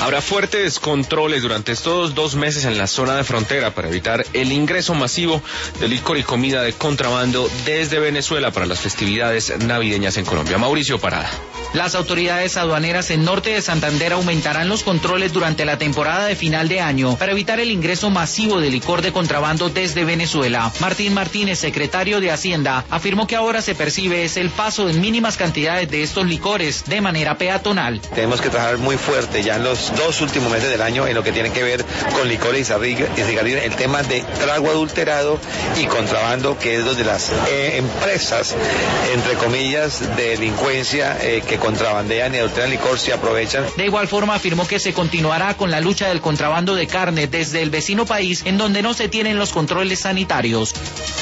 Habrá fuertes controles durante estos 2 meses en la zona de frontera para evitar el ingreso masivo de licor y comida de contrabando desde Venezuela para las festividades navideñas en Colombia. Mauricio Parada. Las autoridades aduaneras en norte de Santander aumentarán los controles durante la temporada de final de año para evitar el ingreso masivo de licor de contrabando desde Venezuela. Martín Martínez, secretario de Hacienda, afirmó que ahora se percibe es el paso en mínimas cantidades de estos licores de manera peatonal. Tenemos que trabajar muy fuerte ya en los 2 últimos meses del año en lo que tiene que ver con licores y cigarrillos, el tema de trago adulterado y contrabando, que es donde las empresas, entre comillas, de delincuencia que contrabandean y adulteran licor se aprovechan. De igual forma afirmó que se continuará con la lucha del contrabando de carne desde el vecino país en donde no se tienen los controles sanitarios.